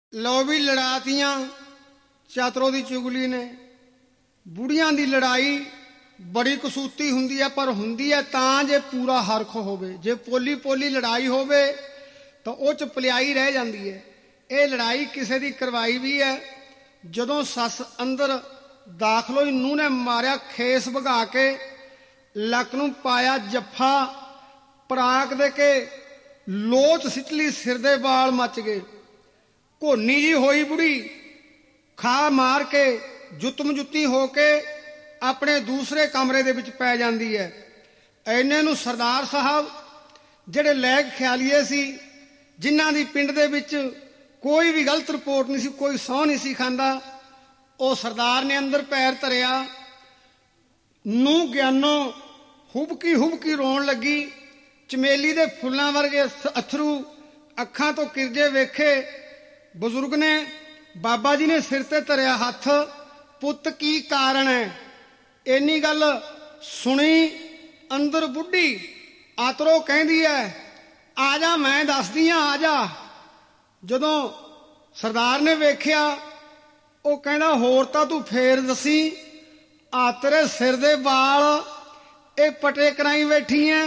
लो भी लड़ातियां चातरों की चुगली ने। बुढ़ियां की लड़ाई बड़ी कसूती हुंदी है, पर हुंदी है तां जे पूरा हरख होवे। जे पोली पोली लड़ाई होवे तो उह च भलाई रह जाती है। ये लड़ाई किसी की करवाई भी है। जदों सस अंदर दाखल होई, नूह ने मारिया खेस भगा के, लक नूं पाया जफ्फा, पराक दे के लोच सिटली, सिर दे वाल मच गए। घोनी जी होई बुढ़ी, खा मार के जुत्तम जुत्ती हो के अपने दूसरे कमरे दे विच पै जांदी है। इन्ने नूं सरदार साहब जिहड़े लैग ख्यालीए सी, जिन्हां दी पिंड दे विच कोई भी गलत रिपोर्ट नहीं सी, कोई सौं नहीं सी खांदा, ਉਹ सरदार ने अंदर पैर धरिया। नूं ग्यानों हुबकी हुबकी रोन लगी। चमेली दे फुल्लां वर्गे अथरू अखां तो किरजे वेखे। बजुर्ग ने, बाबा जी ने सिर ते धरिया हथ, पुत की कारण है? इन्नी गल सुनी अंदर बुढ़ी आतरो कहती है, आ जा मैं दसदी हां, आ जा। जदों सरदार ने वेख्या, ਉਹ ਕਹਿੰਦਾ ਹੋਰ ਤਾਂ ਤੂੰ ਫੇਰ ਦਸੀ, ਆ ਤੇਰੇ ਸਿਰ ਦੇ ਵਾਲ ਇਹ ਪਟੇ ਕਰਾਈ ਬੈਠੀ ਐ,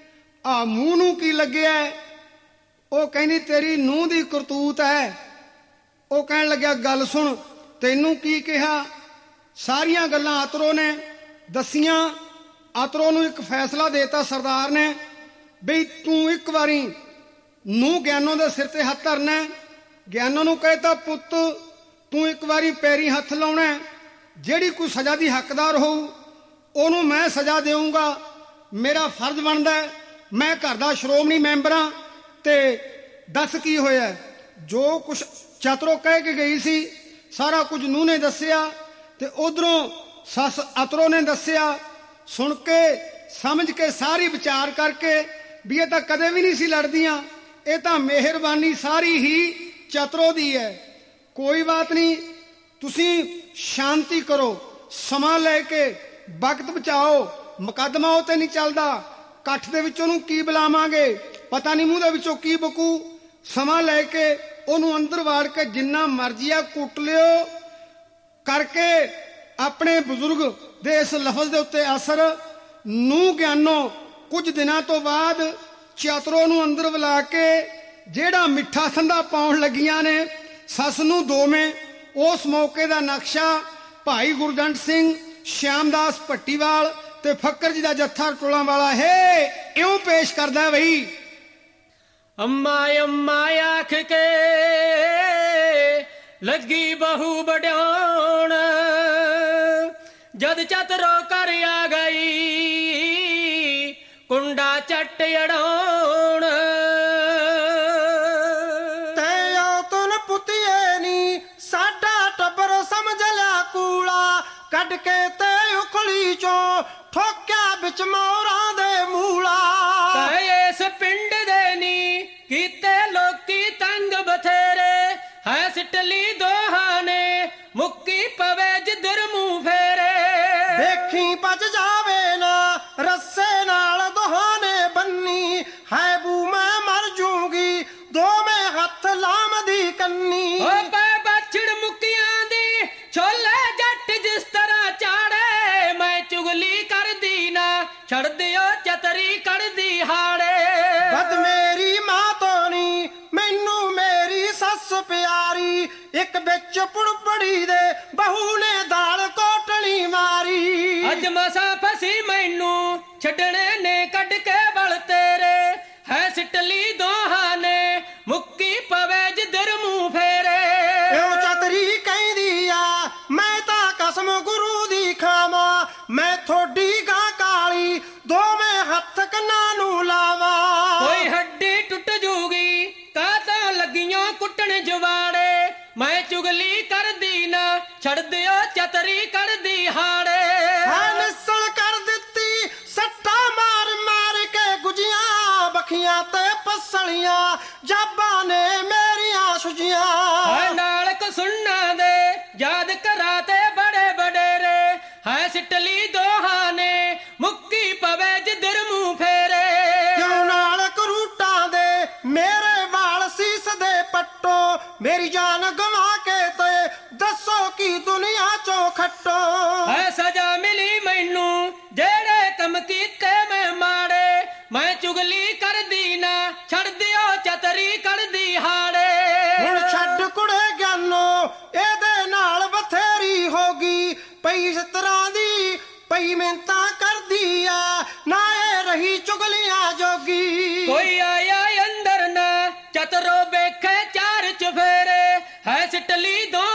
ਆ ਮੂੰਹ ਨੂੰ ਕੀ ਲੱਗਿਆ? ਉਹ ਕਹਿੰਦੀ ਤੇਰੀ ਨੂੰਹ ਦੀ ਕਰਤੂਤ ਹੈ। ਉਹ ਕਹਿਣ ਲੱਗਿਆ ਗੱਲ ਸੁਣ, ਤੈਨੂੰ ਕੀ ਕਿਹਾ? ਸਾਰੀਆਂ ਗੱਲਾਂ ਆਤਰੋ ਨੇ ਦਸੀਆਂ। ਆਤਰੋ ਨੂੰ ਇੱਕ ਫੈਸਲਾ ਦੇਤਾ ਸਰਦਾਰ ਨੇ, ਬਈ ਤੂੰ ਇੱਕ ਵਾਰੀ ਨੂੰਹ ਗਿਆਨੋਂ ਦੇ ਸਿਰ ਤੇ ਹੱਥ ਧਰਨਾ। ਗਿਆਨੋਂ ਨੂੰ ਕਹਿਤਾ, ਪੁੱਤ तू एक बारी पैरी हथ लाउणा, जिहड़ी कोई सज़ा की हकदार होऊ उहनूं मैं सज़ा देऊंगा। मेरा फर्ज बनदा है, मैं घर दा श्रोमणी मैंबर हां। ते दस की होया? जो कुछ चातरो कह के गई सी सारा कुछ नूह ने दस्सिया, ते उधरों सस अतरो ने दस्सिया। सुन के समझ के सारी विचार करके भी ये तां कदे भी नहीं सी लड़दियां, ये तां मेहरबानी सारी ही चातरो दी है। कोई बात नहीं, तुसी शांति करो, समा लेके वक्त बचाओ, मुकदमा उते नहीं चलदा। कठ दे विचों नूं की बुलावांगे, पता नहीं मूंह दे विचों की बकू। समा लेके ओनूं अंदर वाड़ के जिन्ना मर्जी आ कुट लियो करके अपने बुजुर्ग दे इस लफज दे उत्ते असर। नूह ज्ञानों कुछ दिनां तो बाद चातरो नूं अंदर बुला के जेड़ा मिठा संधा पाउण लगियां ने सस नूं दोवें, उस मौके का नक्शा भाई गुरजंट सिंह, श्यामदास भट्टीवाल ते फक्कर जी का जत्था टोलां वाला है इउं पेश करदा बई। अम्मा अम्मा आख के लगी बहू बड्याण, जद चतरो कर आ गई कुंडा चट अड़ाउण। कड के ते उखली चो ठोक्या बिच मोरां दे मूला। इस पिंड दे नी कीते लोकी तंग बथेरे, है सिटली दोहा ने मुक्की पवे जिधर मुंह फेरे। देखी बच जावे ना रस्से नाल दोहा ने बन्नी, है बू मैं मर जूंगी दो में हथ लाम दी कन्नी। बछड़ मुक्कियां दी छोले जट जिस तरह चाड़े, मैं चुगली कर दी ना छड़ दियो चतरी कर दी हाड़े। बद मेरी मां तो नी मैनू मेरी सस प्यारी, एक बिच पुड़पड़ी दे बहू ने दाल कोटली मारी। अज मसा फसी मैनू छड़ने ने कड के बल तेरे, है सिटली दोहा ने मुक्की पवे जिधर मुंह फेरे। चतरी कहदी आ मैं तां कसम गुरु दी खावा, मैं थोड़ी गां काली दो में हथ कन्ना नू लावा। कोई हड्डी टुट जूगी तां तां लगियों कुटन जवाड़े, मैं चुगली कर दी ना छड़ दियो चतरी कर दी हाड़े। निसल कर दिती सट्टा मार मार के गुजियां, बखियां ते पसलियां जाबा ने मेरियां सुजियां। नाल सुनना दे याद कराते बड़े बडेरे, है सिटली दोहा ने मुक्की पवे जिधर मुंह फेरे। क्यों नाल करूटा दे मेरे वाल सीस दे पट्टो, ਮੇਰੀ ਜਾਨ ਗਵਾ ਕੇ ਤੇ ਦੱਸੋ ਕੀ ਦੁਨੀਆ ਚੋਂ ਖੱਟੋ ਹੈ ਸਜ਼ਾ ਮਿਲੀ ਮੈਨੂੰ ਜਿਹੜੇ ਕੰਮ ਕੀਤੇ ਮੈਂ ਮਾੜੇ ਮੈਂ ਚੁਗਲੀ ਕਰਦੀ ਨਾ ਛੱਡ ਦਿਓ ਚਤਰੀ ਕਰਦੀ ਹਾੜੇ ਹੁਣ ਛੱਡ ਕੁੜੇ ਗਿਆਨੋ ਇਹਦੇ ਨਾਲ ਬਥੇਰੀ ਹੋ ਗਈ ਪਈ ਇਸ ਤਰ੍ਹਾਂ ਦੀ ਪਈ ਮਿਹਨਤਾਂ ਕਰਦੀ ਆ ਨਾ ਇਹ ਰਹੀ ਚੁਗਲੀਆਂ ਜੋਗੀ ਕੋਈ ਆਇਆ ਅੰਦਰ ਨਾ ਚਤਰੋ ਵੇਖੇ ਚਾਰ ਚੁਫੇਰੇ ਹੈ ਸਿਟਲੀ ਦੋ